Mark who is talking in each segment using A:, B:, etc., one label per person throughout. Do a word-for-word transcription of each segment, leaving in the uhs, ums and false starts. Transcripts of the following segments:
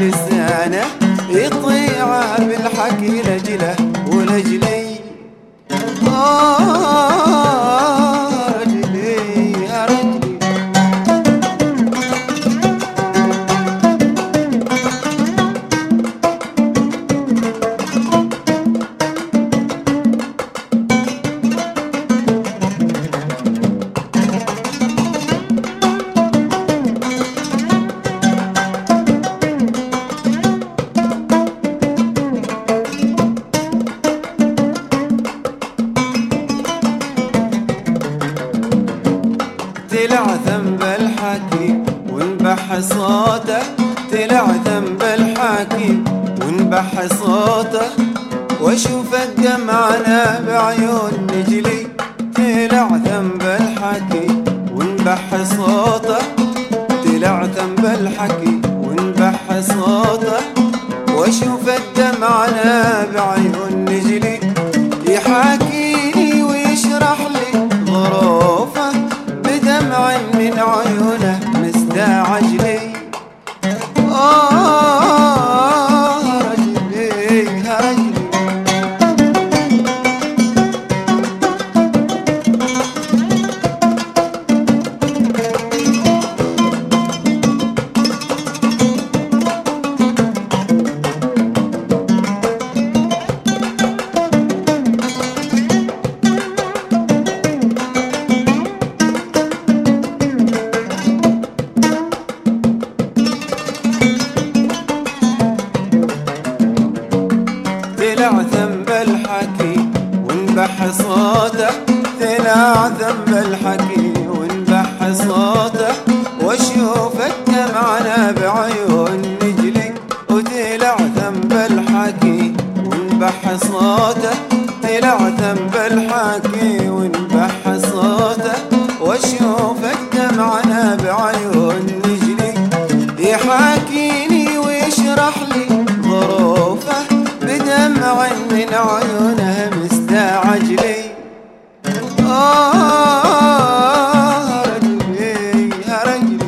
A: لسانه يطيع بالحكي لجله ولجلي. آه رجلي يا رجلي. طلع ذنب الحكي وانبح صوته، طلع ذنب الحكي وانبح صوته، واشوف الدمعة بعيون نجلي. طلع ذنب الحكي وانبح صوته، طلع ذنب الحكي وانبح صوته، واشوف الدمعة بعيون نجلي. يحاكيني ويشرح لي ظروفه بدمع من عيونه مستعجلي. آه رجلي يا رجلي. طلع ذنب الحكي وانبح صوته، طلع ذنب الحكي وانبح صوته، واشوف الدمعة بعيون نجلي. وطلع ذنب الحكي وانبح صوته، طلع ذنب الحكي وانبح صوته، واشوف الدمعة بعيون نجلي. يحاكيني ويشرح لي ظروفه بدمع من عيونه مستعجلي. آه رجلي يا رجلي.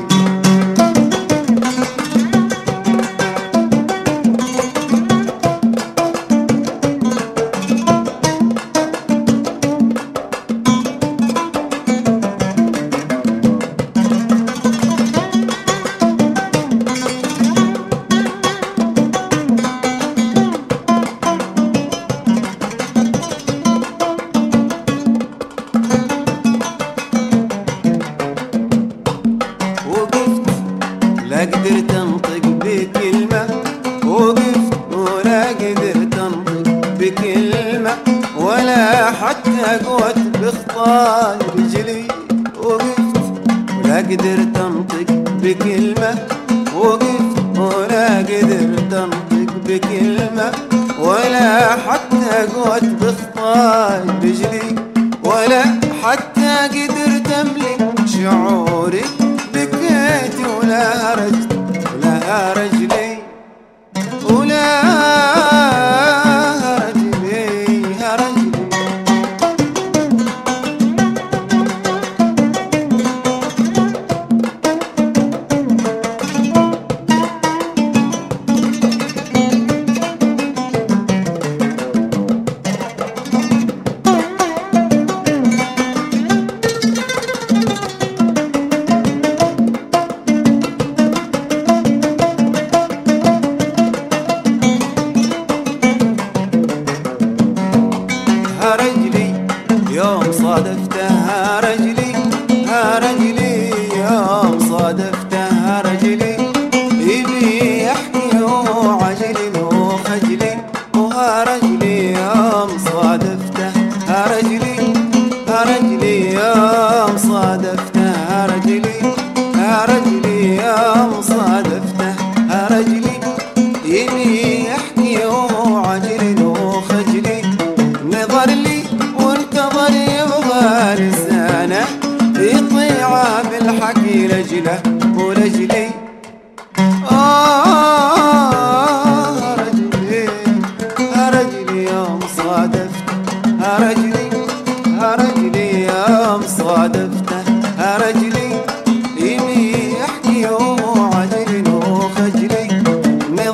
A: لا قدرت انطق بكلمة، وقفت ولا قدرت انطق بكلمة، ولا حتى قوت بخطى رجلي. وقفت ولا قدرت انطق بكلمة، وقفت ولا قدرت انطق بكلمة، ولا حتى قوت بخطى رجلي، ولا حتى قدرت املك شعوري. بكيت ولا هرجت ولا رجلي، ولا رجلي يا رجلي. يوم صادفتها رجلي، ها رجلي يوم صادفتها رجلي، يبي يحكي وعجلي وخجلي. وها رجلي يوم صادفتها رجلي، ها رجلي يوم صادفتها رجلي، ها رجلي يوم صادفتها رجلي، يبي يحكي وعجلي وخجلي. نظر لي وانتظر يبغى لسانه يطيع بالحكي لجله ولجلي. آه رجلي رجلي يوم صادفت رجلي، رجلي يوم صادفته رجلي، يمي يحكي وعجلي وخجلي.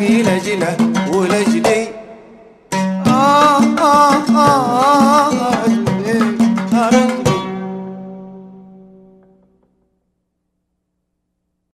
A: عيني لجله ولجلي